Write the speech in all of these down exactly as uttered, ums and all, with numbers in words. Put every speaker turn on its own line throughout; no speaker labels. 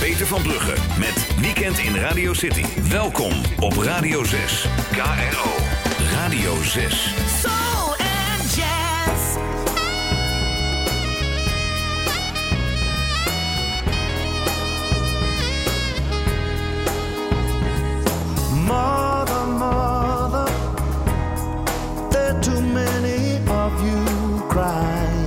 Peter van Brugge met Weekend in Radio City. Welkom op Radio zes. K R O. Radio zes.
Soul and jazz.
Mother, mother, there are too many of you crying.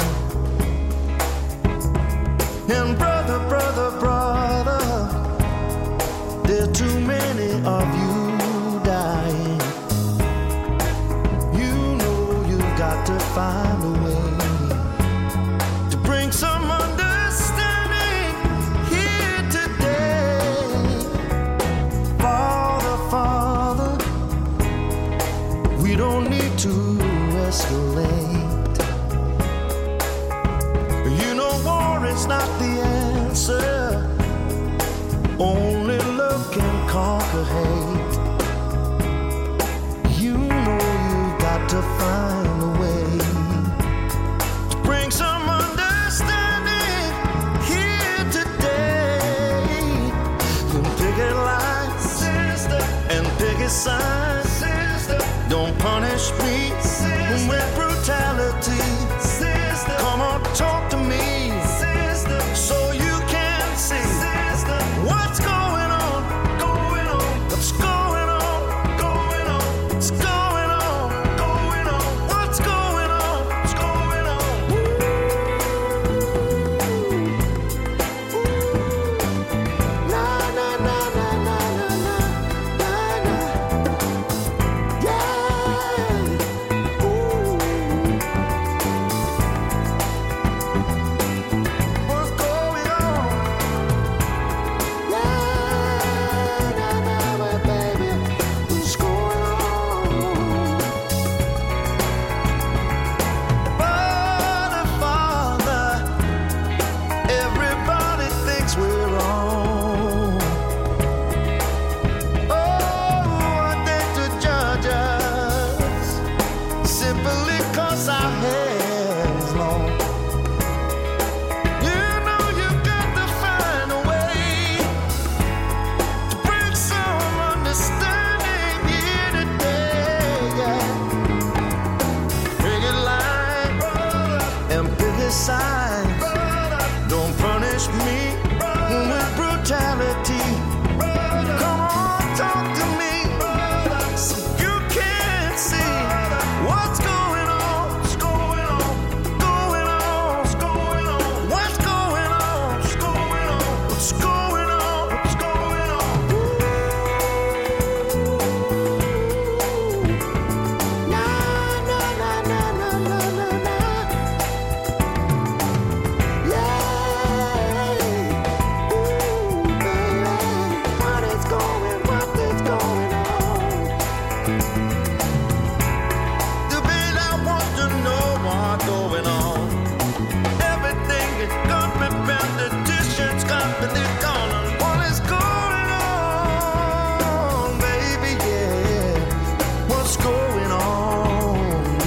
And brother, brother, brother, there are too many of you dying. You know you've got to find a way to bring some understanding here today. Father, Father, we don't need to escalate. You know war is not the answer. Only love can conquer hate. You know you've got to find a way to bring some understanding here today. And picket lines, sister, and picket signs, sister. Don't punish me, sister, with brutality, sister. Come on, talk to me, sister, so you can see, sister, what's going on, going on, what's going on, going on, what's going on, going on, what's going on, what's going on. Ooh. Ooh. Na na na na na na na na na. Yeah. Ooh. What's going on? Yeah, na na, my baby, what's going on? Father, Father, everybody thinks we're wrong. Oh, I think to judge us simply 'cause our hair is long. You know you got to find a way to bring some understanding here today. Yeah. Picket line and picket sign. Don't punish me with brutality. Come on, talk to me so you can see what's going on, what's going on, going on, what's going on, what's going on, what's going on, what's going on, what's going on. Na na na na na na na na. Yeah. Ooh, baby, what is going, what is going on? The bit I want to know what's going on. Everything is got me bent, the dishes got me gone. What is going on, baby? Yeah, what's going on?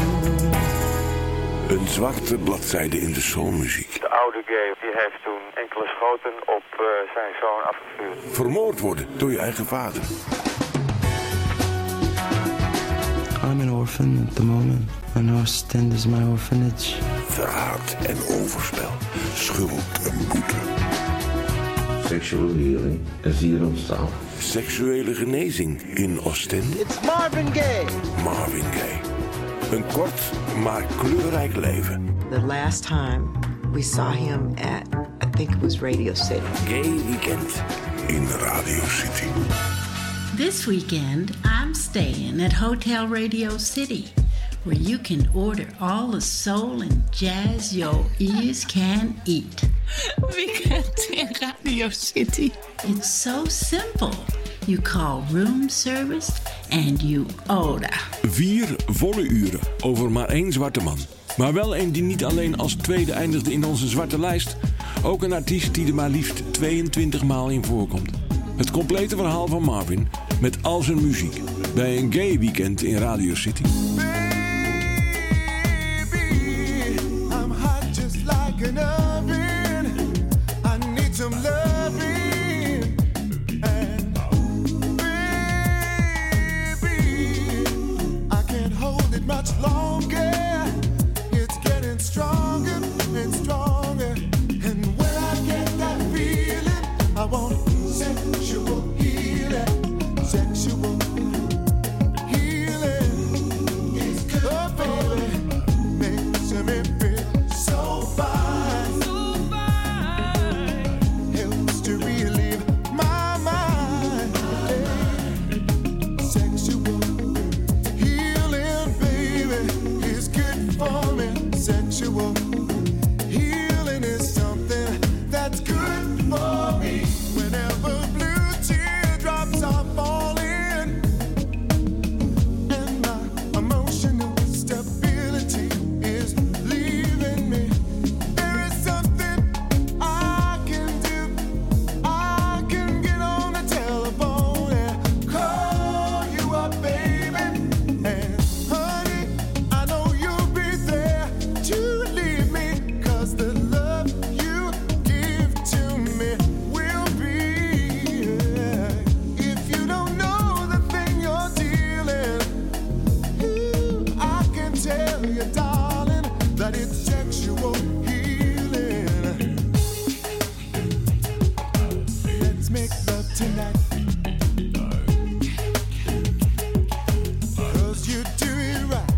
Een zwarte bladzijde in de soulmuziek.
De oude gay die heeft toen enkele schoten op uh, zijn zoon afgevuurd.
Vermoord worden door je eigen vader.
I'm an orphan at the moment, and Ostend is my orphanage.
Verraad en overspel. Schuld en boete.
Seksuele healing is hier ontstaan.
Seksuele genezing in Oostende.
It's Marvin Gaye.
Marvin Gaye. Een kort maar kleurrijk leven.
The last time we saw him at, I think it was Radio City.
Gay Weekend in Radio City.
This weekend, I'm staying at Hotel Radio City, where you can order all the soul and jazz your ears can eat.
Weekend in Radio City.
It's so simple. You call room service and you order.
Vier volle uren over maar één zwarte man. Maar wel een die niet alleen als tweede eindigde in onze zwarte lijst. Ook een artiest die er maar liefst tweeëntwintig maal in voorkomt. Het complete verhaal van Marvin met al zijn muziek. Bij een Gay Weekend in Radio City.
I'm hot just like an oven. I need some loving. tonight. Cause you do it right.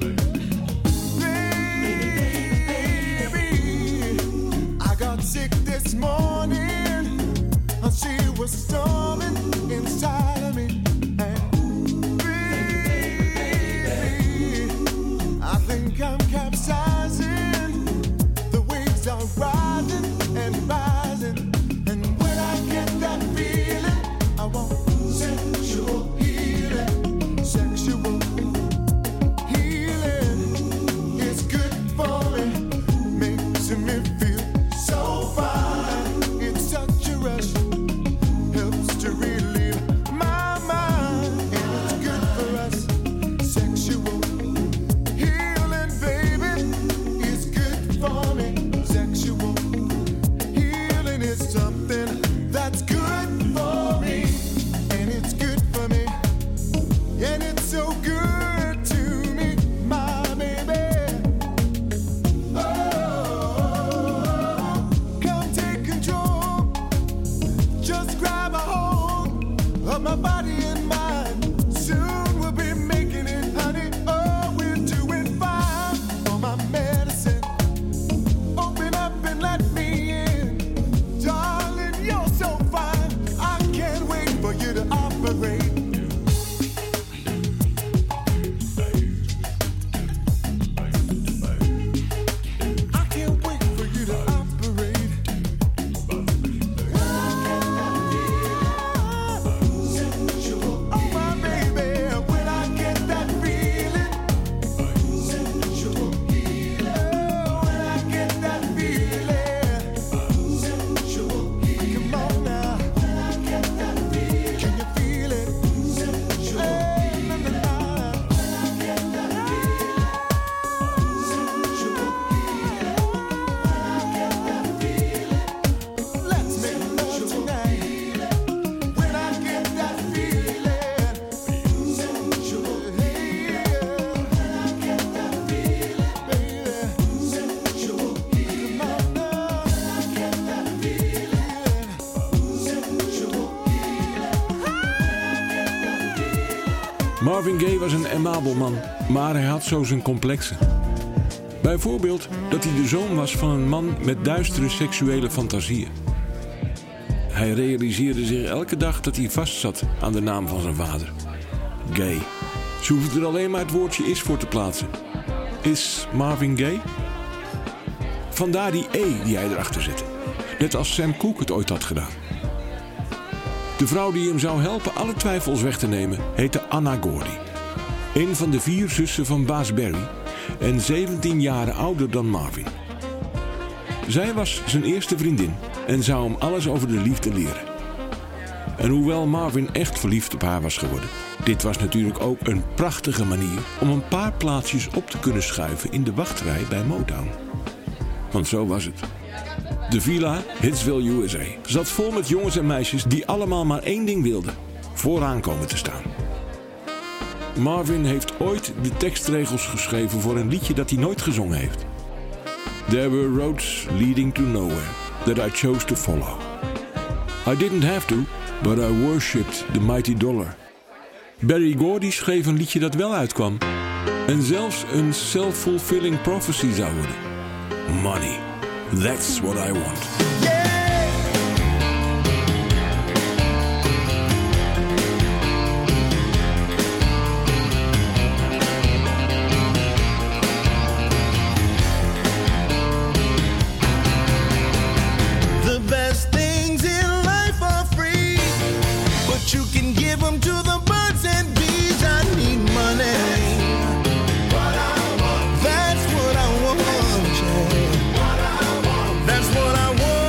Baby, I got sick this morning. She was storming inside of me. And baby, I think I'm capsizing. The waves are rising and rising. And when I get that feeling, I want sexual healing. Sexual healing is good for me. Makes me feel so fine. It's such a rush. Helps to relieve my mind. And it's good for us. Sexual healing, baby, is good for me. Sexual healing is something that's good for me. And it's good for me. And it's so good to me, my baby. Oh, come take control. Just grab a hold of my body and mind. Soon we'll be making it, honey. Oh, we're doing fine. For my medicine, open up and let me in. Darling, you're so fine. I can't wait for you to operate. I can't wait for you to operate. Oh, my baby, when I get that feeling. Sexual healing. Oh, when I get that feeling. Sexual healing. Come on now. When I get that feeling. Can you feel it? Sexual healing. Na, na, na. When I get that feeling. Sexual healing. When I get that feeling. Let's make love tonight. When I get that feeling, sexual healing. When I get that feeling, baby, sexual healing. Come on now. When I get that feeling, sexual healing.
Marvin Gaye was een aimabel man, maar hij had zo zijn complexen. Bijvoorbeeld dat hij de zoon was van een man met duistere seksuele fantasieën. Hij realiseerde zich elke dag dat hij vastzat aan de naam van zijn vader. Gay. Ze hoefden er alleen maar het woordje is voor te plaatsen. Is Marvin Gaye? Vandaar die E die hij erachter zette. Net als Sam Cooke het ooit had gedaan. De vrouw die hem zou helpen alle twijfels weg te nemen heette Anna Gordy. Een van de vier zussen van Baas Berry en zeventien jaren ouder dan Marvin. Zij was zijn eerste vriendin en zou hem alles over de liefde leren. En hoewel Marvin echt verliefd op haar was geworden, dit was natuurlijk ook een prachtige manier om een paar plaatsjes op te kunnen schuiven in de wachtrij bij Motown. Want zo was het. De villa, Hitsville, U S A, zat vol met jongens en meisjes die allemaal maar één ding wilden: vooraan komen te staan. Marvin heeft ooit de tekstregels geschreven voor een liedje dat hij nooit gezongen heeft. There were roads leading to nowhere that I chose to follow. I didn't have to, but I worshipped the mighty dollar. Berry Gordy schreef een liedje dat wel uitkwam en zelfs een self-fulfilling prophecy zou worden. Money, that's what I want.
You can give them to the birds and bees. I need money. What I want. That's what I want. Yeah. What I want. That's what I want.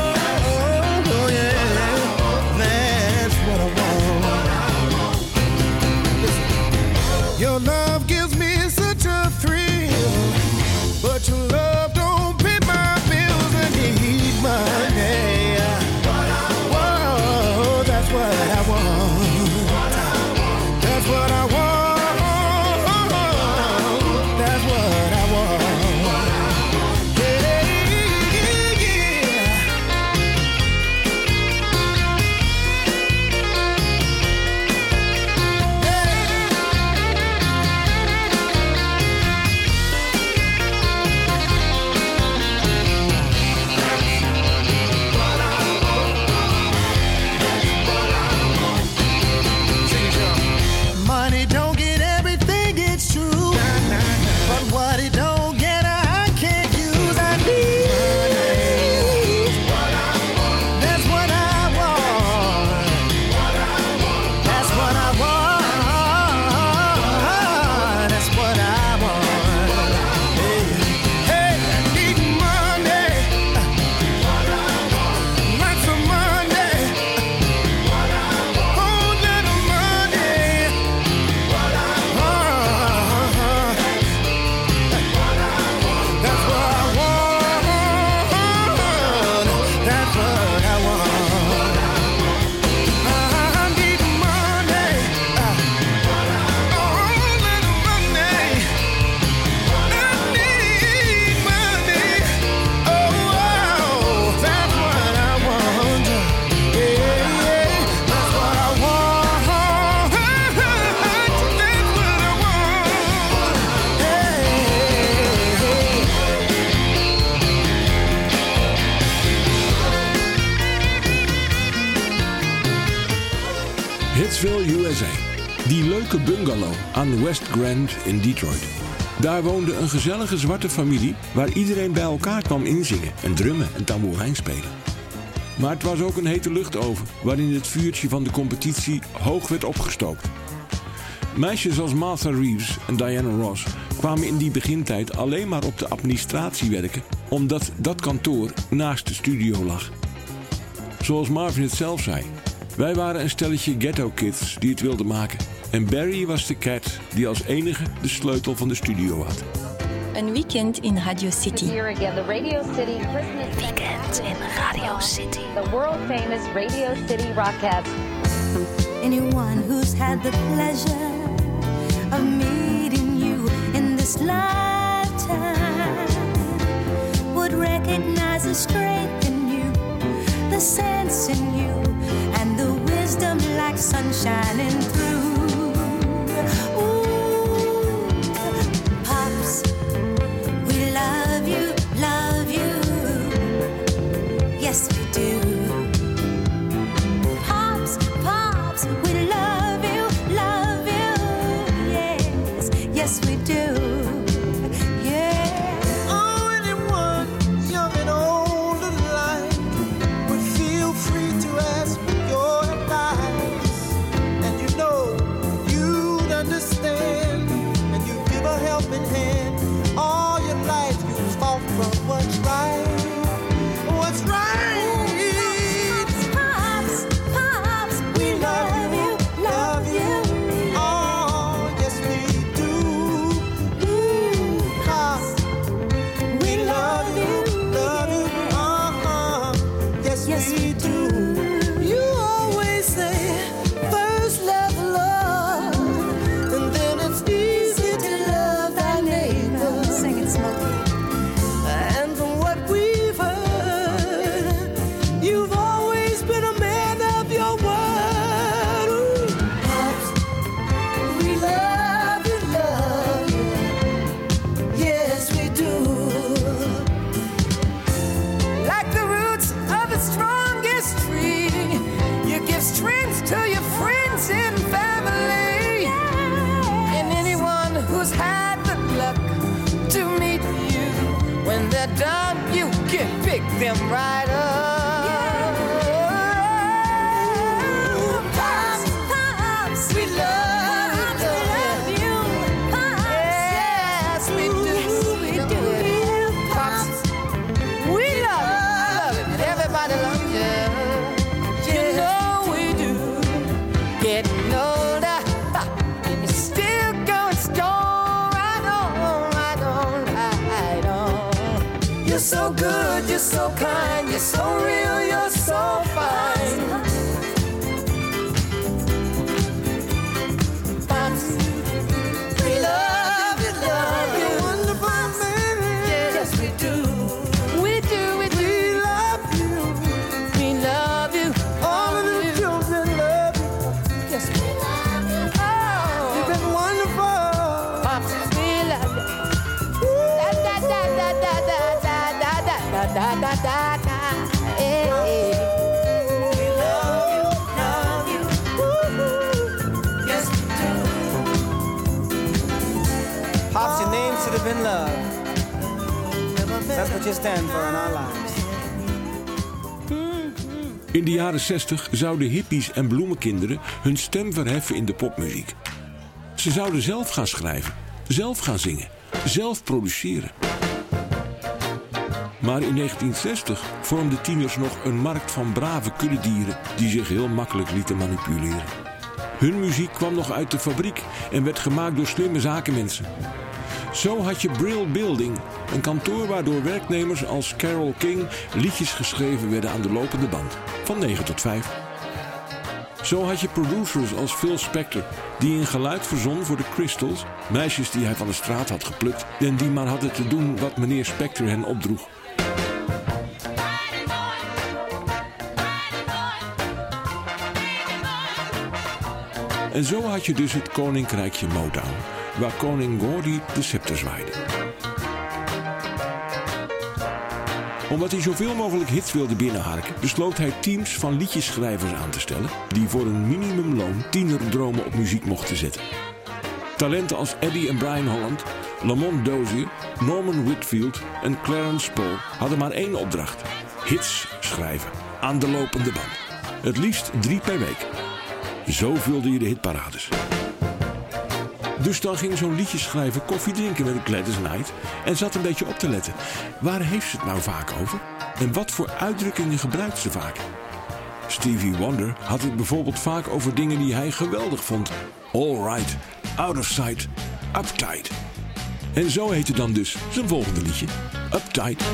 Hitsville, U S A. Die leuke bungalow aan West Grand in Detroit. Daar woonde een gezellige zwarte familie waar iedereen bij elkaar kwam inzingen en drummen en tamboerijn spelen. Maar het was ook een hete luchtoven waarin het vuurtje van de competitie hoog werd opgestookt. Meisjes als Martha Reeves en Diana Ross kwamen in die begintijd alleen maar op de administratie werken, omdat dat kantoor naast de studio lag. Zoals Marvin het zelf zei, wij waren een stelletje ghetto kids die het wilden maken. En Barry was de cat die als enige de sleutel van de studio had.
Een weekend in Radio City.
Here again, the Radio City Christmas
Weekend in Radio City.
The world famous Radio City Rockettes.
Anyone who's had the pleasure of meeting you in this lifetime would recognize the strength in you, the sense in you, and the wisdom like sun shining through. Ooh, Pops, we love you, love you. Yes, we do. Pops, Pops, we love you, love you. Yes, yes, we do.
Them right up. Yeah. Pops, Pops, we love, Pops, love you. Pops, yes, we do, we do. Pops, we love, love it. Everybody loves you. You know we do. Getting older, and you're still going strong. Right on, right on, right on. You're so good, you're so kind, you're so real, you're so fine. Pops, we love you, love you. Wonderful baby. Yes, we do. We do, we do. We love you. We love you. All of the children love you. Yes, we love you. Oh, you've been wonderful. Pops, we love you. Da da da da da da da da da da da da da. Hey, hey. We love you, love you. Woo-hoo. Yes, we do.
Pops, your name should have been love. That's what you stand for in our lives.
In de jaren zestig zouden hippies en bloemenkinderen hun stem verheffen in de popmuziek. Ze zouden zelf gaan schrijven, zelf gaan zingen, zelf produceren. Maar in negentien zestig vormden tieners nog een markt van brave kuddedieren die zich heel makkelijk lieten manipuleren. Hun muziek kwam nog uit de fabriek en werd gemaakt door slimme zakenmensen. Zo had je Brill Building, een kantoor waardoor werknemers als Carole King liedjes geschreven werden aan de lopende band, van negen tot vijf. Zo had je producers als Phil Spector, die een geluid verzon voor de Crystals, meisjes die hij van de straat had geplukt en die maar hadden te doen wat meneer Spector hen opdroeg. En zo had je dus het koninkrijkje Motown, waar koning Gordy de scepter zwaaide. Omdat hij zoveel mogelijk hits wilde binnenharken, besloot hij teams van liedjesschrijvers aan te stellen die voor een minimumloon tienerdromen op muziek mochten zetten. Talenten als Eddie en Brian Holland, Lamont Dozier, Norman Whitfield en Clarence Paul hadden maar één opdracht: hits schrijven aan de lopende band. Het liefst drie per week. Zo vulde je de hitparades. Dus dan ging zo'n liedjesschrijver koffie drinken met een Gladys Knight en zat een beetje op te letten. Waar heeft ze het nou vaak over? En wat voor uitdrukkingen gebruikt ze vaak? Stevie Wonder had het bijvoorbeeld vaak over dingen die hij geweldig vond. All right, out of sight, uptight. En zo heette dan dus zijn volgende liedje, Uptight.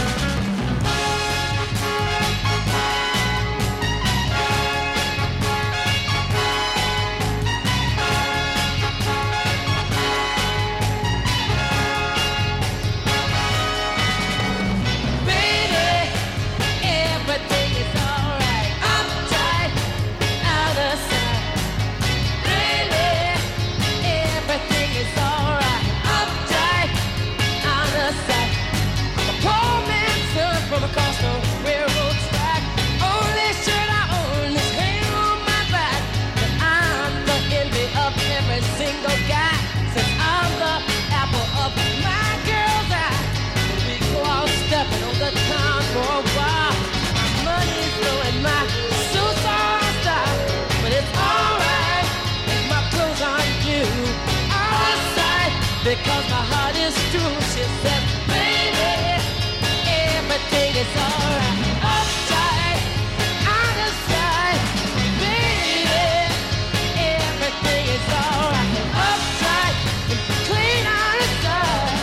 Because my heart is true, she said, baby, everything is alright. Uptight, out of sight, baby, everything is alright. Uptight, clean out of sight.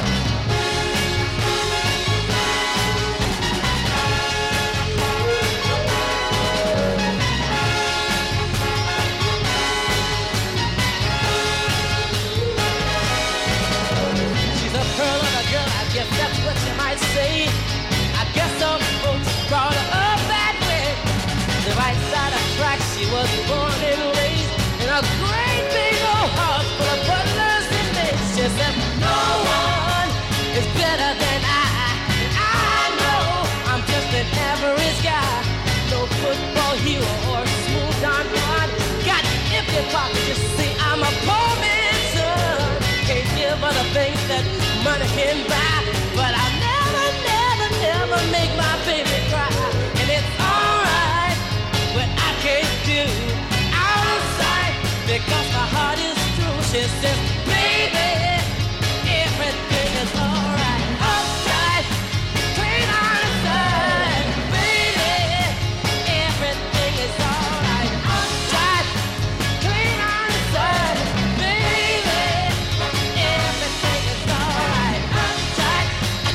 Yes, that's what you might say. I guess some folks brought her up that way. The right side of tracks, she was born and raised in a great big old house full of butlers and maids. She said, no one is better than I. I know I'm just an average guy. No football hero or smooth Don Juan. Got empty pockets, you see, I'm a poor man's son. Can't give her the things that money can buy, but I never, never, never make my baby cry. And it's alright what I can't do out of sight, because my heart is true. She says, baby, everything is alright. Uptight, clean out of sight, baby, everything is alright. Uptight, clean out of sight, baby, everything is alright. Uptight,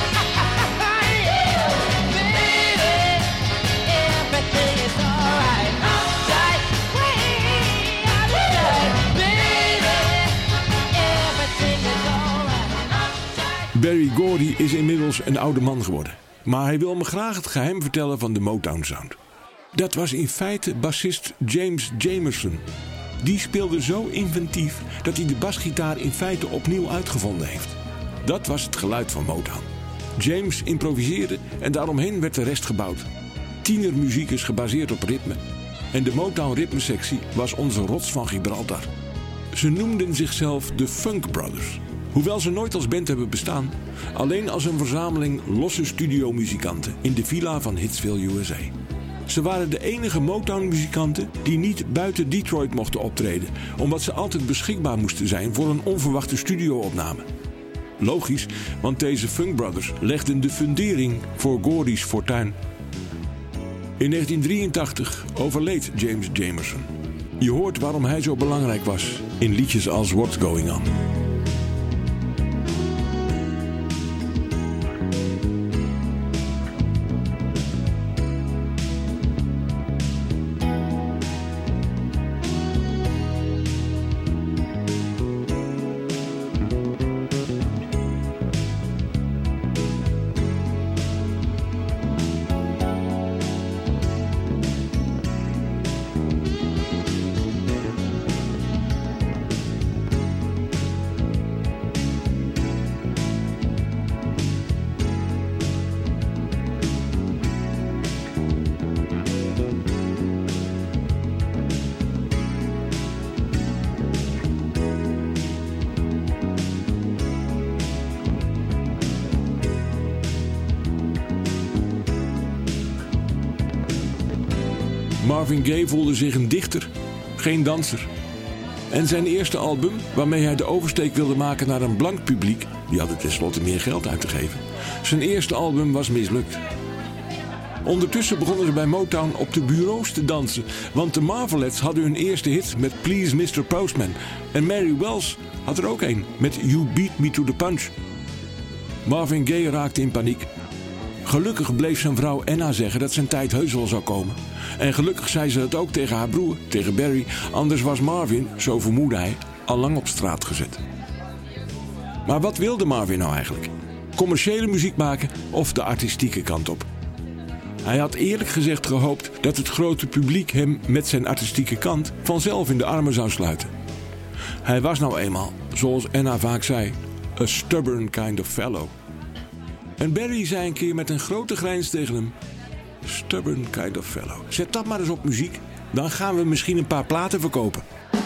yeah, baby, everything is alright. Uptight, way out of sight, baby, everything is alright.
Berry Gordy is inmiddels een oude man geworden. Maar hij wil me graag het geheim vertellen van de Motown Sound. Dat was in feite bassist James Jamerson. Die speelde zo inventief dat hij de basgitaar in feite opnieuw uitgevonden heeft. Dat was het geluid van Motown. James improviseerde en daaromheen werd de rest gebouwd. Tienermuziek is gebaseerd op ritme. En de Motown ritmesectie was onze rots van Gibraltar. Ze noemden zichzelf de Funk Brothers. Hoewel ze nooit als band hebben bestaan, alleen als een verzameling losse studiomuzikanten in de villa van Hitsville, U S A. Ze waren de enige Motown-muzikanten die niet buiten Detroit mochten optreden, omdat ze altijd beschikbaar moesten zijn voor een onverwachte studio-opname. Logisch, want deze Funk Brothers legden de fundering voor Gordy's fortuin. In negentien drieëntachtig overleed James Jamerson. Je hoort waarom hij zo belangrijk was in liedjes als What's Going On. Marvin Gaye voelde zich een dichter, geen danser. En zijn eerste album, waarmee hij de oversteek wilde maken naar een blank publiek, die hadden tenslotte meer geld uit te geven, zijn eerste album was mislukt. Ondertussen begonnen ze bij Motown op de bureaus te dansen, want de Marvelettes hadden hun eerste hit met Please mister Postman. En Mary Wells had er ook een met You Beat Me to the Punch. Marvin Gaye raakte in paniek. Gelukkig bleef zijn vrouw Anna zeggen dat zijn tijd heus wel zou komen. En gelukkig zei ze het ook tegen haar broer, tegen Barry. Anders was Marvin, zo vermoedde hij, al lang op straat gezet. Maar wat wilde Marvin nou eigenlijk? Commerciële muziek maken of de artistieke kant op? Hij had eerlijk gezegd gehoopt dat het grote publiek hem met zijn artistieke kant vanzelf in de armen zou sluiten. Hij was nou eenmaal, zoals Anna vaak zei, a stubborn kind of fellow. En Barry zei een keer met een grote grijns tegen hem: stubborn kind of fellow. Zet dat maar eens op muziek, dan gaan we misschien een paar platen verkopen.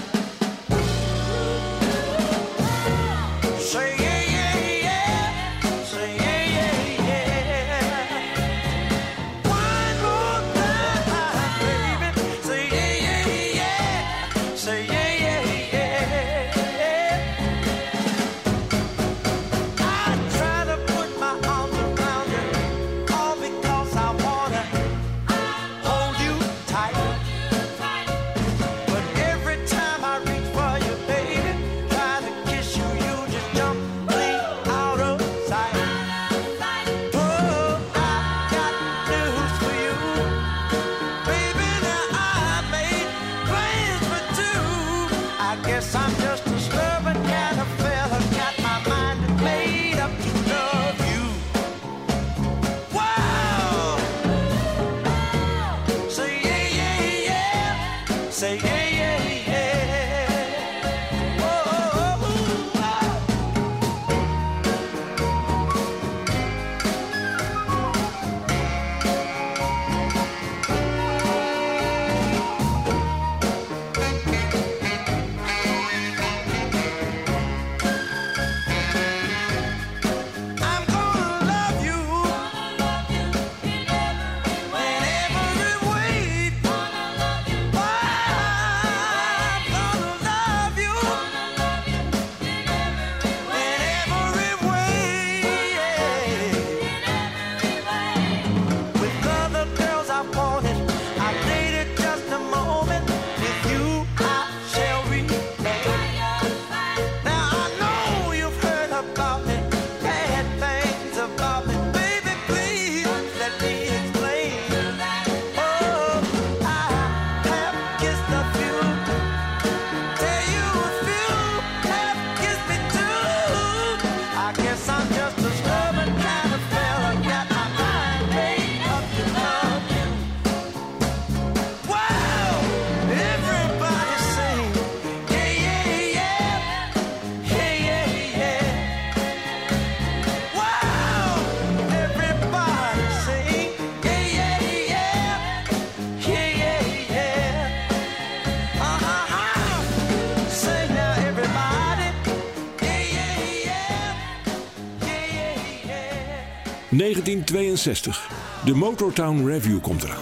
negentien tweeënzestig. De Motown Revue komt eraan.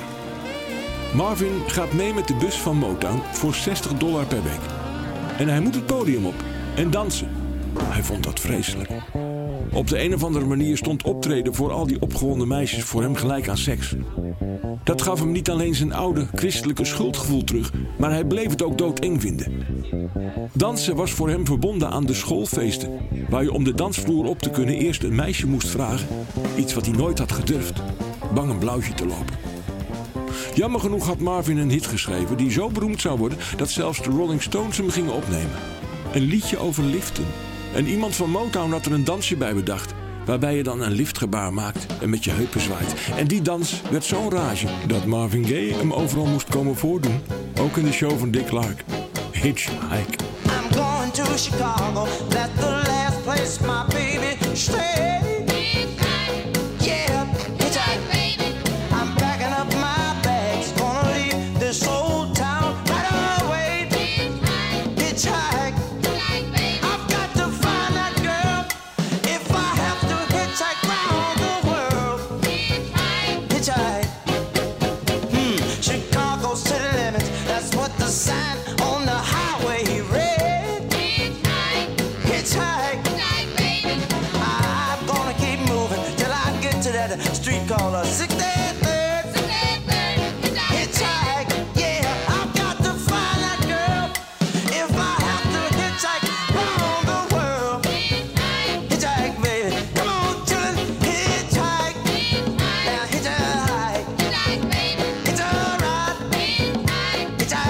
Marvin gaat mee met de bus van Motown voor zestig dollar per week. En hij moet het podium op en dansen. Hij vond dat vreselijk. Op de een of andere manier stond optreden voor al die opgewonden meisjes voor hem gelijk aan seks. Dat gaf hem niet alleen zijn oude christelijke schuldgevoel terug, maar hij bleef het ook doodeng vinden. Dansen was voor hem verbonden aan de schoolfeesten, waar je om de dansvloer op te kunnen eerst een meisje moest vragen. Iets wat hij nooit had gedurfd, bang een blauwtje te lopen. Jammer genoeg had Marvin een hit geschreven die zo beroemd zou worden dat zelfs de Rolling Stones hem gingen opnemen. Een liedje over liften. En iemand van Motown had er een dansje bij bedacht, waarbij je dan een liftgebaar maakt en met je heupen zwaait. En die dans werd zo'n rage dat Marvin Gaye hem overal moest komen voordoen. Ook in de show van Dick Clark. Hitchhike.
I'm going to Chicago, that's the last place my baby stay. Yeah, hitchhike, baby. I'm packing up my bags, gonna leave this old town right away. Hitchhike, I've got to find that girl if I have to hitchhike round the world. Hitchhike, hmm, Chicago City.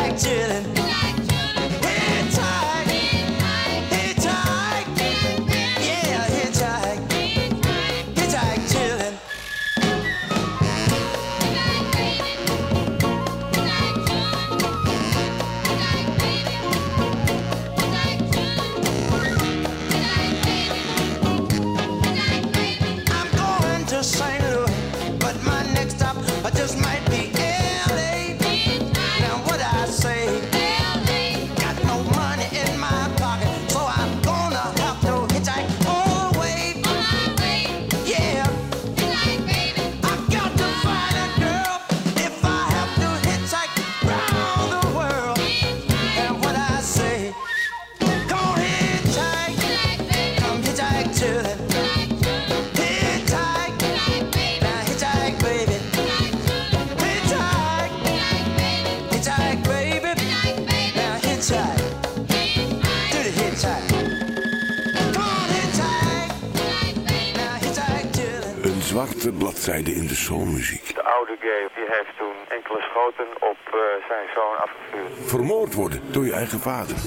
hitchhike chillin'. Hitchhike, hitchhike, yeah, hitchhike, hitchhike chillin'. I'm going to Saint Louis, but my next stop I just might be L A. Now what I say? Got no money in my pocket, so I'm gonna have to hitchhike all the way. Yeah, I got to find a girl if I have to hitchhike round the world. And what I say? Come on, hitchhike, come hitchhike chillin'. Hitchhike, now hitchhike, baby. Hitchhike, hitchhike, baby. Now hitchhike, do the hitchhike. Come on, hitchhike, now hitchhike chillin'.
Een zwarte bladzijde in de soulmuziek.
De oude gay die heeft toen enkele schoten op uh, zijn zoon afgevuurd.
Vermoord worden door je eigen vader.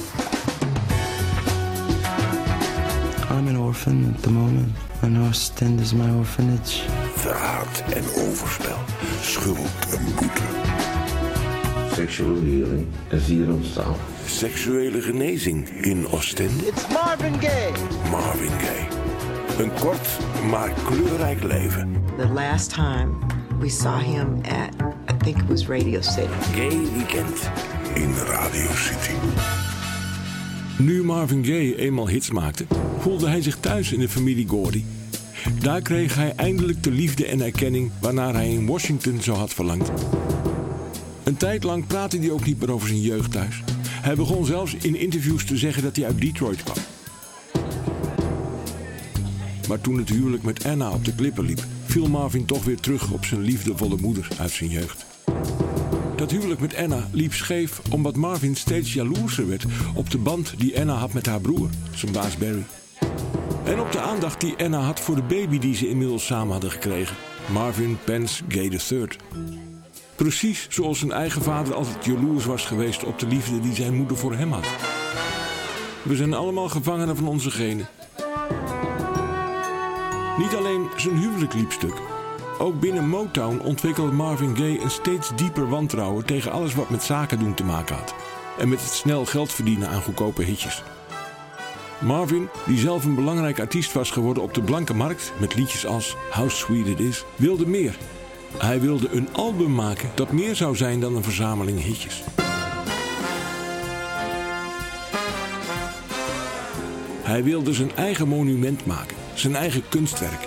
I'm an orphan at the moment, and Ostend is my orphanage.
Verraad en overspel. Schuld en boete.
Sexual healing en ziel ontstaan.
Seksuele genezing in Ostend.
It's Marvin Gaye.
Marvin Gaye. Een kort, maar kleurrijk leven.
The last time we saw him at, I think it was Radio City.
Gay Weekend in Radio City.
Nu Marvin Gaye eenmaal hits maakte, voelde hij zich thuis in de familie Gordy. Daar kreeg hij eindelijk de liefde en erkenning waarnaar hij in Washington zo had verlangd. Een tijd lang praatte hij ook niet meer over zijn jeugd thuis. Hij begon zelfs in interviews te zeggen dat hij uit Detroit kwam. Maar toen het huwelijk met Anna op de klippen liep, viel Marvin toch weer terug op zijn liefdevolle moeder uit zijn jeugd. Dat huwelijk met Anna liep scheef omdat Marvin steeds jaloerser werd op de band die Anna had met haar broer, zijn baas Barry. En op de aandacht die Anna had voor de baby die ze inmiddels samen hadden gekregen, Marvin Pence Gaye de derde. Precies zoals zijn eigen vader altijd jaloers was geweest op de liefde die zijn moeder voor hem had. We zijn allemaal gevangenen van onze genen. Niet alleen zijn huwelijk liep stuk. Ook binnen Motown ontwikkelde Marvin Gaye een steeds dieper wantrouwen tegen alles wat met zaken doen te maken had. En met het snel geld verdienen aan goedkope hitjes. Marvin, die zelf een belangrijk artiest was geworden op de blanke markt met liedjes als How Sweet It Is, wilde meer. Hij wilde een album maken dat meer zou zijn dan een verzameling hitjes. Hij wilde zijn eigen monument maken, zijn eigen kunstwerk.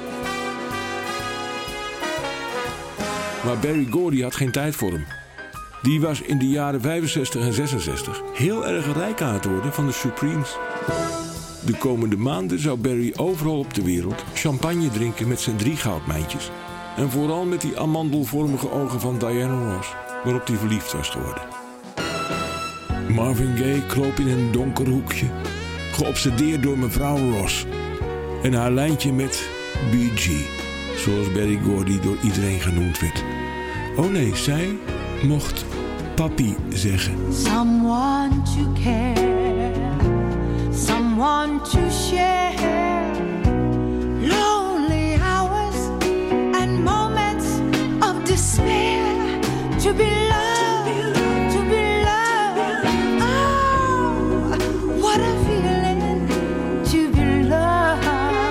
Maar Berry Gordy had geen tijd voor hem. Die was in de jaren vijfenzestig en zesenzestig heel erg rijk aan het worden van de Supremes. De komende maanden zou Berry overal op de wereld champagne drinken met zijn drie goudmijntjes. En vooral met die amandelvormige ogen van Diana Ross, waarop hij verliefd was geworden. Marvin Gaye kroop in een donker hoekje, geobsedeerd door mevrouw Ross en haar lijntje met B G, zoals Berry Gordy door iedereen genoemd werd. Oh nee, zij mocht papi zeggen.
Someone to care, someone to share, lonely hours and moments of despair, to be loved, to be loved. Oh, what a feeling to be loved.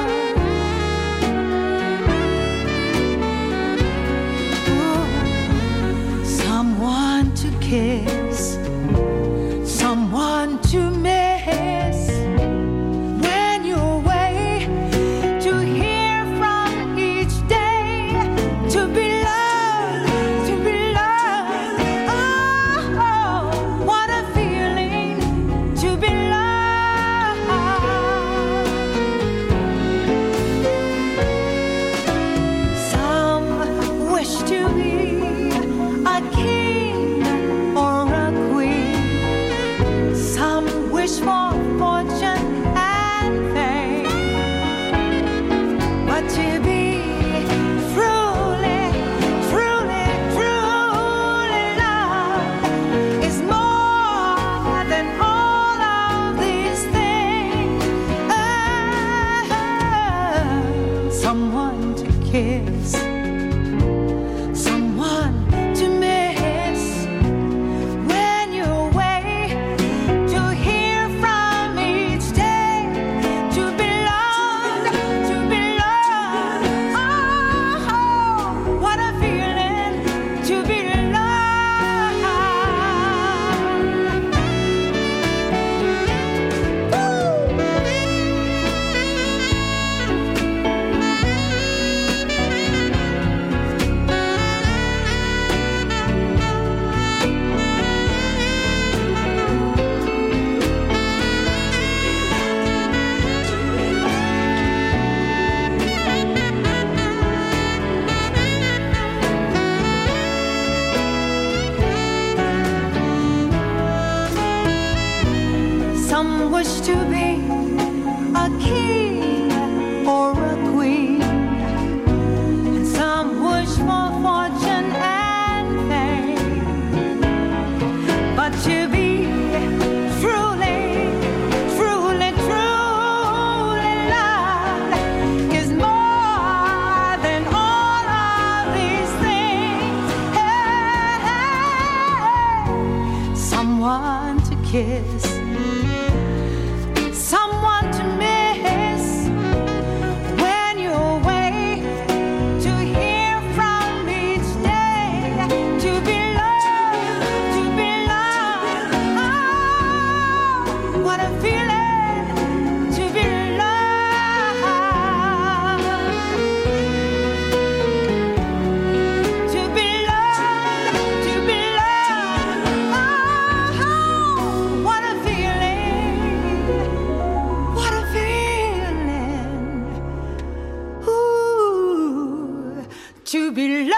Ooh, someone to kiss, someone to miss when you're away, to hear from each day, to be loved, to be loved. wish to be a king or a queen, and some wish for fortune and fame. But to be truly, truly, truly loved is more than all of these things. Hey, hey, someone to kiss, someone to miss when you're away, to hear from each day, to be loved, to be loved. Oh, what a feeling to be loved, to be loved, to be loved. Oh, what a feeling, what a feeling, ooh, to be loved.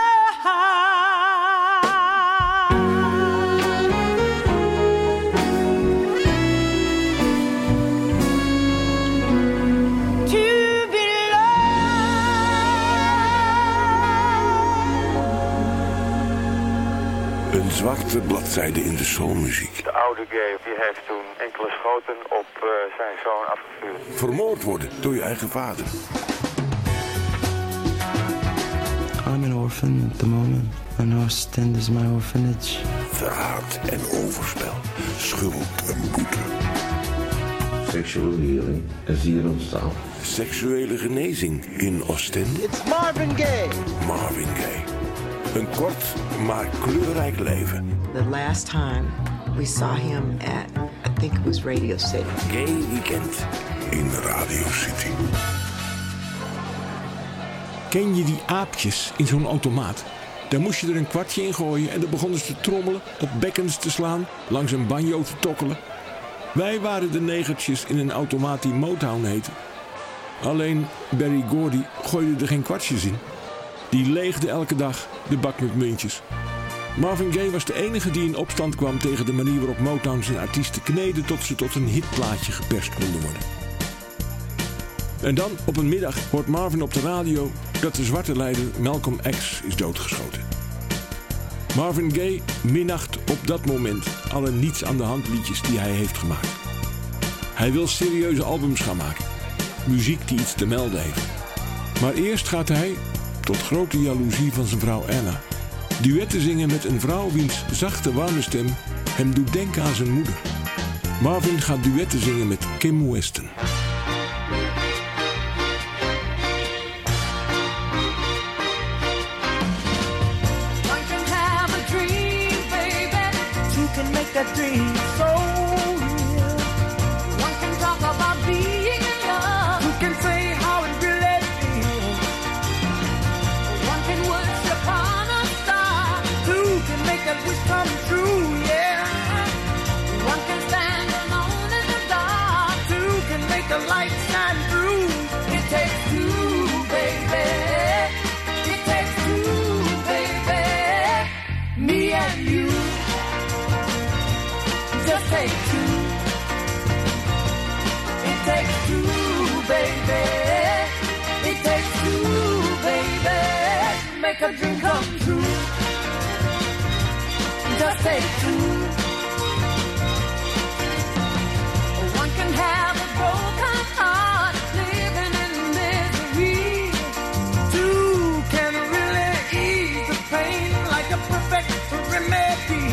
To be
Een zwarte bladzijde in de soulmuziek.
De oude gay die heeft toen enkele schoten op uh, zijn zoon afgevuurd.
Vermoord worden door je eigen vader.
I'm an orphan at the moment, and Ostend is my orphanage.
Verraad en overspel. Schuld en boete.
Sexual healing en ziel ontstaan.
Seksuele genezing in Ostend.
It's Marvin Gaye.
Marvin Gaye. Een kort, maar kleurrijk leven.
The last time we saw him at, I think it was Radio City.
Gay Weekend in Radio City.
Ken je die aapjes in zo'n automaat? Daar moest je er een kwartje in gooien en dan begonnen ze te trommelen, op bekkens te slaan, langs een banjo te tokkelen. Wij waren de negertjes in een automaat die Motown heette. Alleen Berry Gordy gooide er geen kwartjes in. Die leegde elke dag de bak met muntjes. Marvin Gaye was de enige die in opstand kwam tegen de manier waarop Motown zijn artiesten kneden tot ze tot een hitplaatje geperst konden worden. En dan, op een middag, hoort Marvin op de radio dat de zwarte leider Malcolm X is doodgeschoten. Marvin Gaye minacht op dat moment alle niets aan de hand liedjes die hij heeft gemaakt. Hij wil serieuze albums gaan maken. Muziek die iets te melden heeft. Maar eerst gaat hij, tot grote jaloezie van zijn vrouw Anna, duetten zingen met een vrouw wiens zachte warme stem hem doet denken aan zijn moeder. Marvin gaat duetten zingen met Kim Weston.
That dream so real. One can talk about being in love. Who can say how it really feels? One can wish upon a star. Who can make that wish come true? Yeah. One can stand alone in the dark. Who can make the light shine through? It takes two, baby. It takes two, baby. Me and you. Just take two. It takes two, baby. It takes two, baby. Make a dream come true. Just take two. One can have a broken heart, living in misery. Two can really ease the pain like a perfect remedy.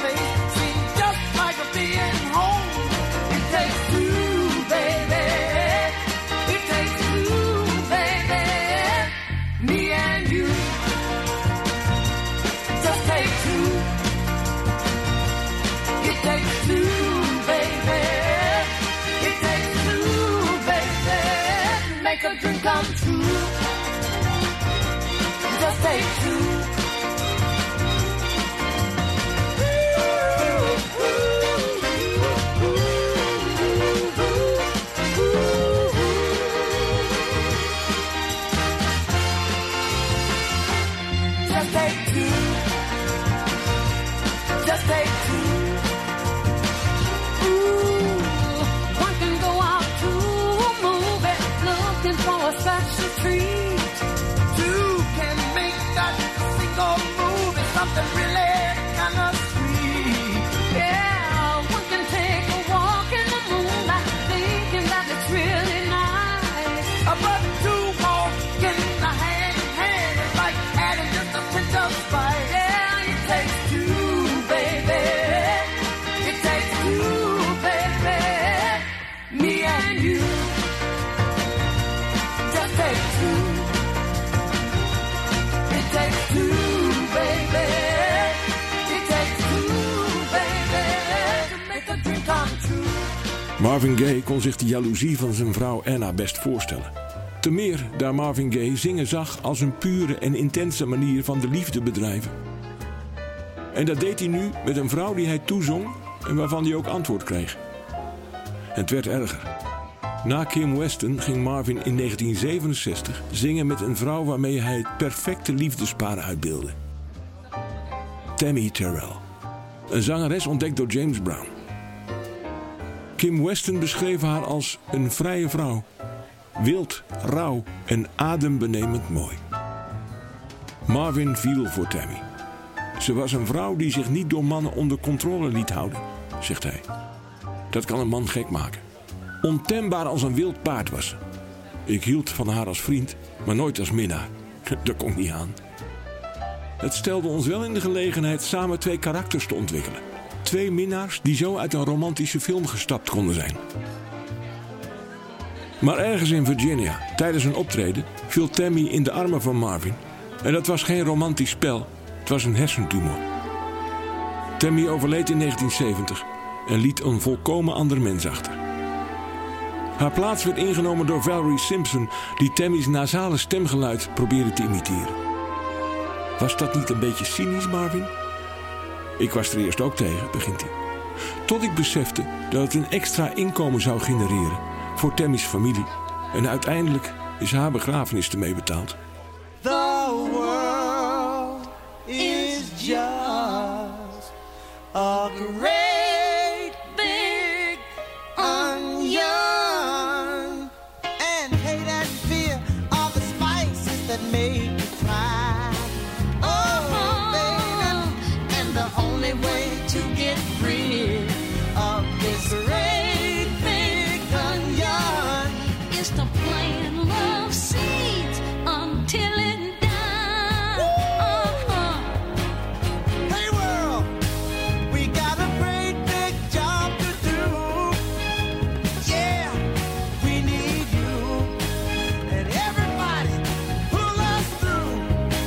Being home, it takes two, baby. is really kind of sweet. Yeah, one can take a walk in the moonlight, thinking that it's really nice. But two walking hand in hand is like adding just a pinch of spice. Yeah, it takes two, baby. It takes two, baby. Me and you. Just take two. It takes two, baby. It takes two, baby. To make a dream come true.
Marvin Gaye kon zich de jaloezie van zijn vrouw Anna best voorstellen. Te meer daar Marvin Gaye zingen zag als een pure en intense manier van de liefde bedrijven. En dat deed hij nu met een vrouw die hij toezong en waarvan hij ook antwoord kreeg. En het werd erger. Na Kim Weston ging Marvin in negentien zevenenzestig zingen met een vrouw waarmee hij het perfecte liefdespaar uitbeeldde. Tammy Terrell. Een zangeres ontdekt door James Brown. Kim Weston beschreef haar als een vrije vrouw. Wild, rauw en adembenemend mooi. Marvin viel voor Tammy. Ze was een vrouw die zich niet door mannen onder controle liet houden, zegt hij. Dat kan een man gek maken. Ontembaar als een wild paard was ze. Ik hield van haar als vriend, maar nooit als minnaar. Dat kon niet aan. Het stelde ons wel in de gelegenheid samen twee karakters te ontwikkelen. Twee minnaars die zo uit een romantische film gestapt konden zijn. Maar ergens in Virginia, tijdens een optreden, viel Tammy in de armen van Marvin. En dat was geen romantisch spel, het was een hersentumor. Tammy overleed in negentien zeventig en liet een volkomen ander mens achter. Haar plaats werd ingenomen door Valerie Simpson, die Tammy's nasale stemgeluid probeerde te imiteren. Was dat niet een beetje cynisch, Marvin? Ik was er eerst ook tegen, begint hij. Tot ik besefte dat het een extra inkomen zou genereren voor Tammy's familie. En uiteindelijk is haar begrafenis ermee betaald.
The world is just a great big onion. And hate and fear are the spices that make you cry. Oh, baby, and the only way to get rid of this great big onion is to plant love seeds until it dies. Uh-huh. Hey world, we got a great big job to do. Yeah, we need you and everybody pull us through.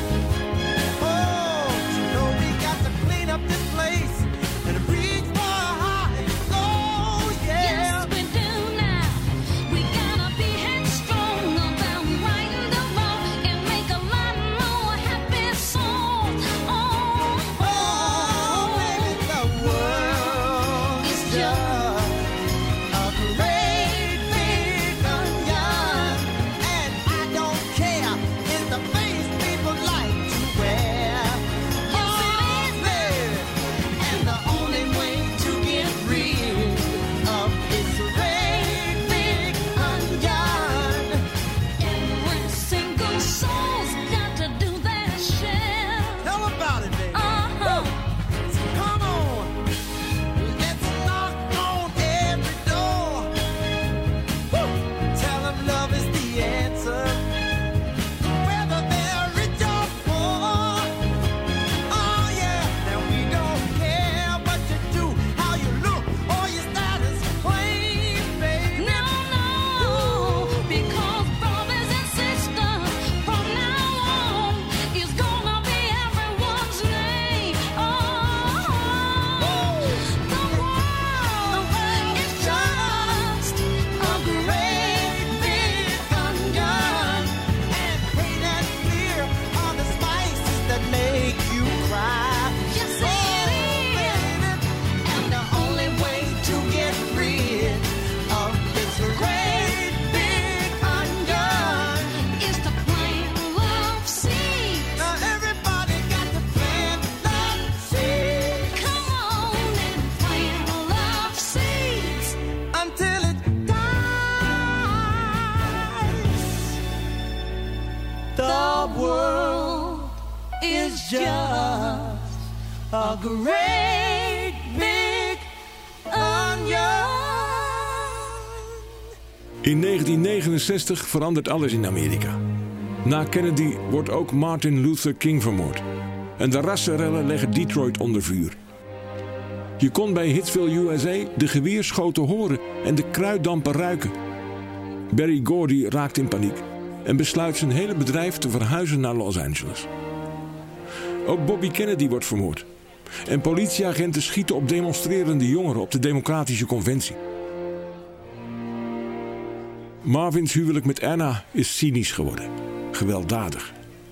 Oh, you know we got to clean up this place and reach for high and low. Yeah.
Yes, we do now. We gotta be headstrong about righting the wrong and make a lot more happy souls. Oh,
Oh, baby, the world is just a great big onion, and I don't care if the face people like to wear. Oh, baby, and the only way to get rid of this great big onion.
every single soul's got to do their share.
Tell about it, baby.
Uh-huh.
Come on, let's knock on every door. Woo. Tell them love is the answer, whether they're rich or poor. Oh yeah, now we don't care what you do, how you look, or your status claim, baby.
No, no, because brothers and sisters from now on is gonna be everyone's name. Oh, the world is just
A great big onion, and hate and fear are the spices that make you cry.
Yes,
Oh,
it
baby, and the only way to get rid of this great big onion.
is to plant love seeds.
Now everybody got to plant love seeds
Come on and plant love seeds.
until it dies. The world is just a great big onion.
In negentien negenenzestig verandert alles in Amerika. Na Kennedy wordt ook Martin Luther King vermoord. En de rassenrellen leggen Detroit onder vuur. Je kon bij Hitsville, U S A de geweerschoten horen en de kruiddampen ruiken. Berry Gordy raakt in paniek en besluit zijn hele bedrijf te verhuizen naar Los Angeles. Ook Bobby Kennedy wordt vermoord. En politieagenten schieten op demonstrerende jongeren op de Democratische Conventie. Marvin's huwelijk met Anna is cynisch geworden. Gewelddadig.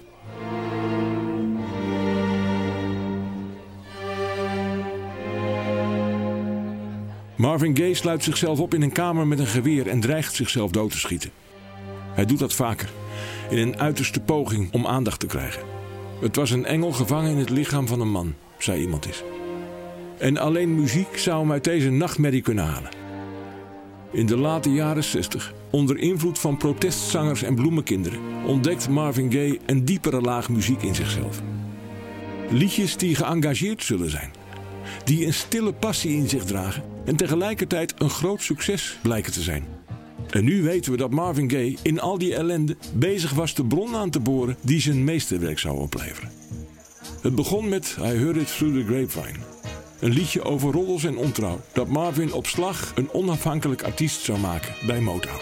Marvin Gaye sluit zichzelf op in een kamer met een geweer en dreigt zichzelf dood te schieten. Hij doet dat vaker, in een uiterste poging om aandacht te krijgen. Het was een engel gevangen in het lichaam van een man, zei iemand eens. En alleen muziek zou hem uit deze nachtmerrie kunnen halen. In de late jaren zestig, onder invloed van protestzangers en bloemenkinderen, ontdekt Marvin Gaye een diepere laag muziek in zichzelf. Liedjes die geëngageerd zullen zijn, die een stille passie in zich dragen en tegelijkertijd een groot succes blijken te zijn. En nu weten we dat Marvin Gaye in al die ellende bezig was de bron aan te boren die zijn meesterwerk zou opleveren. Het begon met I Heard It Through the Grapevine. Een liedje over roddels en ontrouw dat Marvin op slag een onafhankelijk artiest zou maken bij Motown.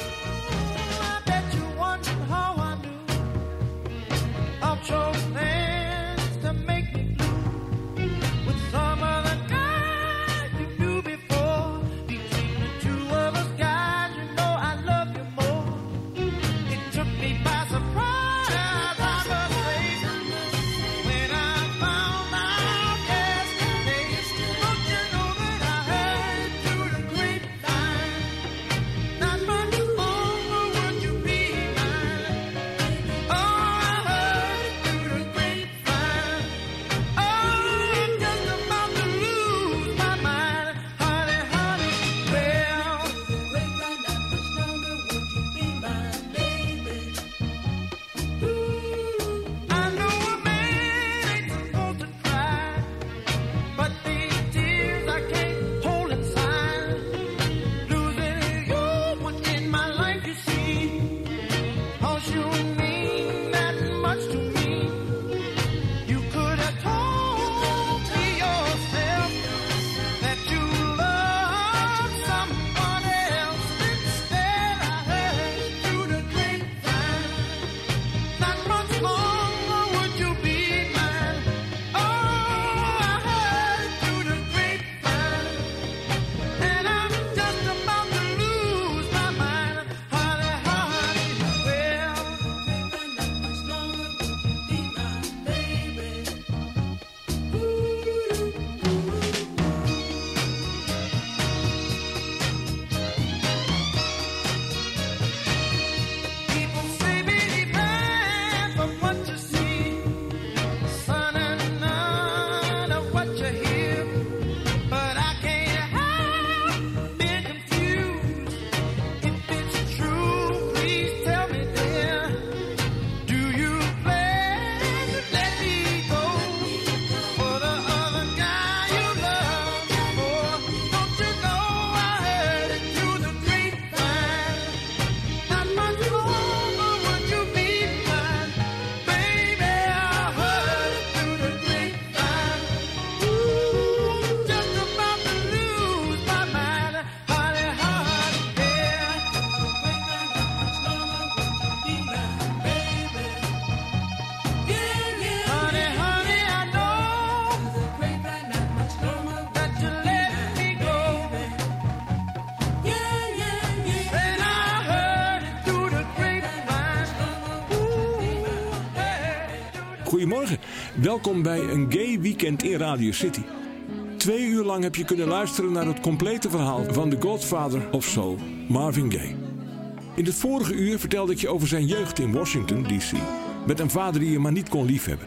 Goedemorgen, welkom bij een gay weekend in Radio City. Twee uur lang heb je kunnen luisteren naar het complete verhaal van de Godfather of Soul, Marvin Gaye. In het vorige uur vertelde ik je over zijn jeugd in Washington, D C, met een vader die je maar niet kon liefhebben.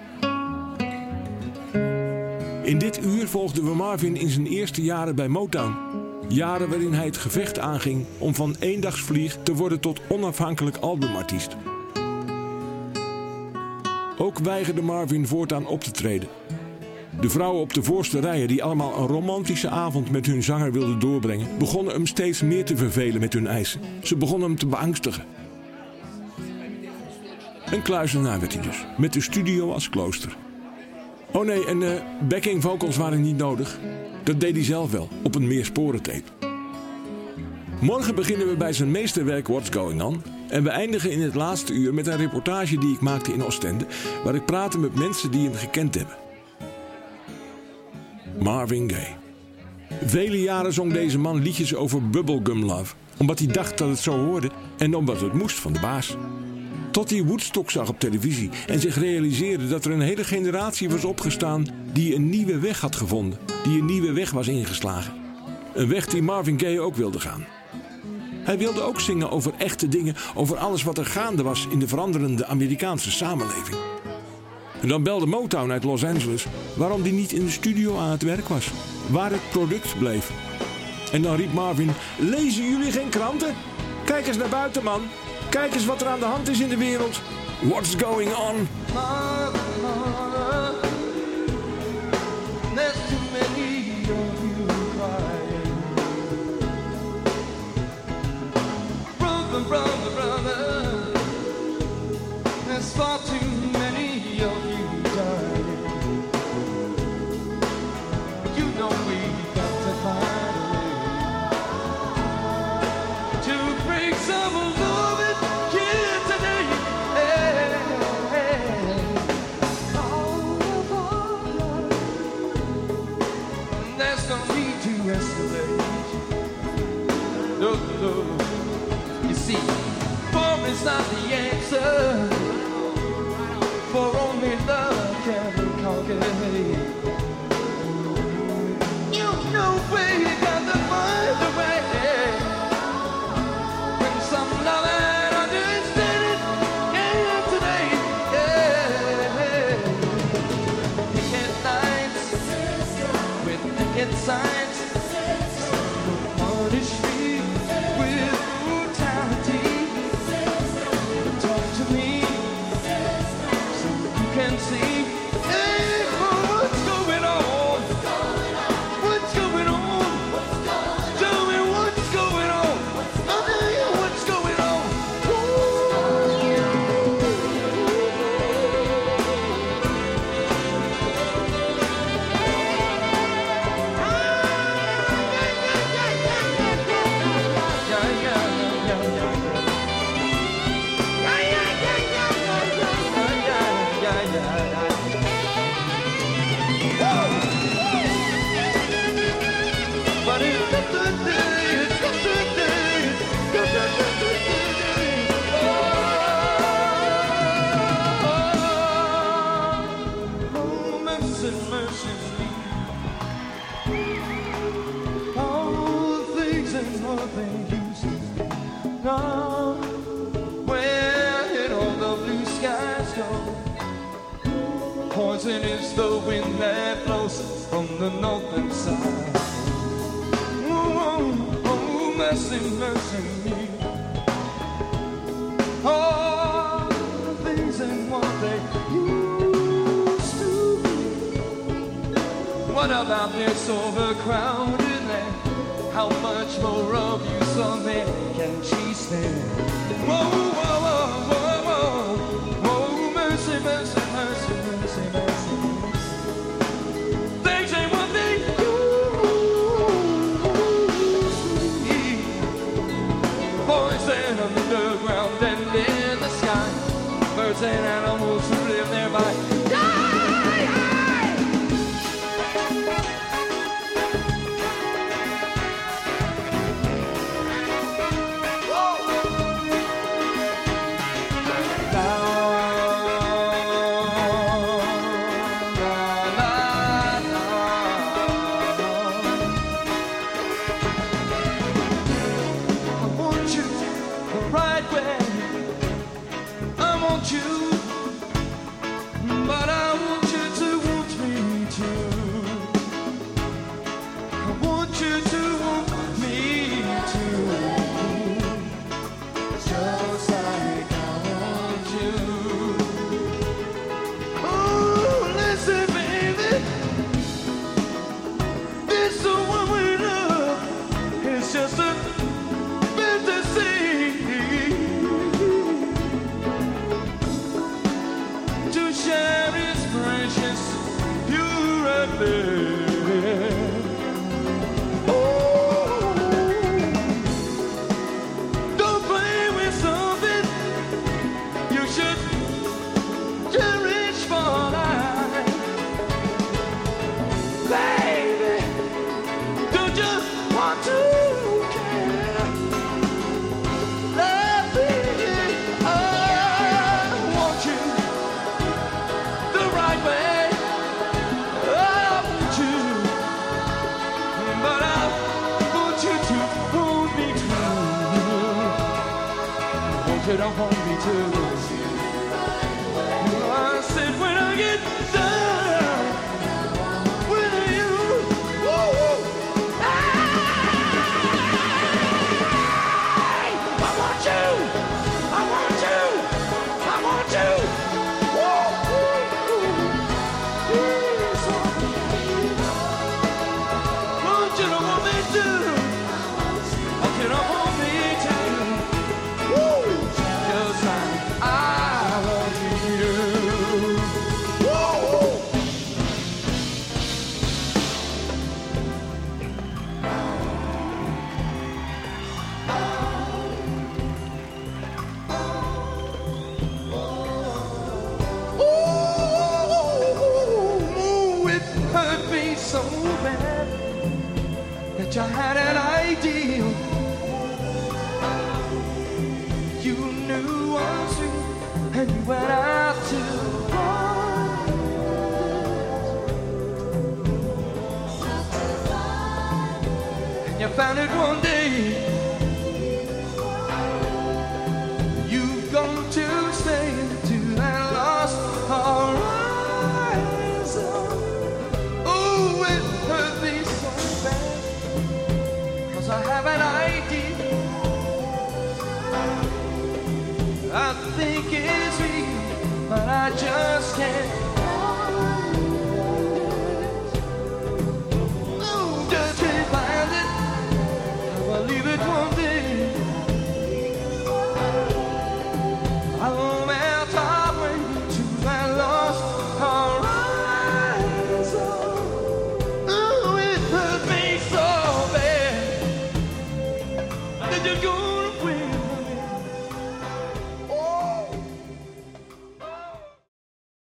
In dit uur volgden we Marvin in zijn eerste jaren bij Motown. Jaren waarin hij het gevecht aanging om van eendagsvlieg te worden tot onafhankelijk albumartiest. Ook weigerde Marvin voortaan op te treden. De vrouwen op de voorste rijen die allemaal een romantische avond met hun zanger wilden doorbrengen, begonnen hem steeds meer te vervelen met hun eisen. Ze begonnen hem te beangstigen. Een kluizenaar werd hij dus, met de studio als klooster. Oh nee, en uh, backing vocals waren niet nodig. Dat deed hij zelf wel, op een meersporentape. Morgen beginnen we bij zijn meesterwerk What's Going On. En we eindigen in het laatste uur met een reportage die ik maakte in Oostende, waar ik praatte met mensen die hem gekend hebben. Marvin Gaye. Vele jaren zong deze man liedjes over bubblegum love, omdat hij dacht dat het zo hoorde en omdat het moest van de baas. Tot hij Woodstock zag op televisie en zich realiseerde dat er een hele generatie was opgestaan die een nieuwe weg had gevonden, die een nieuwe weg was ingeslagen. Een weg die Marvin Gaye ook wilde gaan. Hij wilde ook zingen over echte dingen, over alles wat er gaande was in de veranderende Amerikaanse samenleving. En dan belde Motown uit Los Angeles waarom die niet in de studio aan het werk was, waar het product bleef. En dan riep Marvin, lezen jullie geen kranten? Kijk eens naar buiten, man. Kijk eens wat er aan de hand is in de wereld. What's going on?
There's too many of you crying. Brother, brother, brother. There's far too many of you dying. You know we've got to find a way to bring some love in here today. Hey, hey. All of our love. There's no need to escalate. No, no. You see, war is not the answer. For only love can conquer hate. You know we got to find a way. Bring some love and understanding here today. Yeah. Picket lines with picket signs. Punish me with brutality. Talk to me. Can see, hey, what's going on? What's going on? Tell me what's going on? I'll tell you what's going on. Yeah, yeah, yeah, yeah, yeah. But it's a good day, it's a good day, good day, good day, good day. Oh, oh, mercy, mercy me. All the things and what they used to be. Now, where did all the blue skies go? Poison is the wind that blows from the northern side. Oh, oh, mercy, mercy me. All the things and what they used to be. What about this overcrowded land? How much more of you something can she stand? Whoa, whoa, whoa, whoa, whoa. Whoa, mercy, mercy, mercy, mercy, mercy. Things ain't what they used to be. Poison underground and in the sky. Birds and animals who live nearby. up on me too. I said when I get down with you, woo, hey, I want you, I want you, I want you. Woo, woo, woo. Yes, want you to want me too. Want you to want me too. Woo, 'cause I, I want you. Woo. Ooh, it hurt me so bad that you had an ideal. You knew was sweet and you went out to parties. And you found it one day. You've gone to stay to that lost horizon. Oh, it hurt me so bad, 'cause I have an idea. I think it's real, but I just can't. Oh, just can't find it. I will leave it one day. I will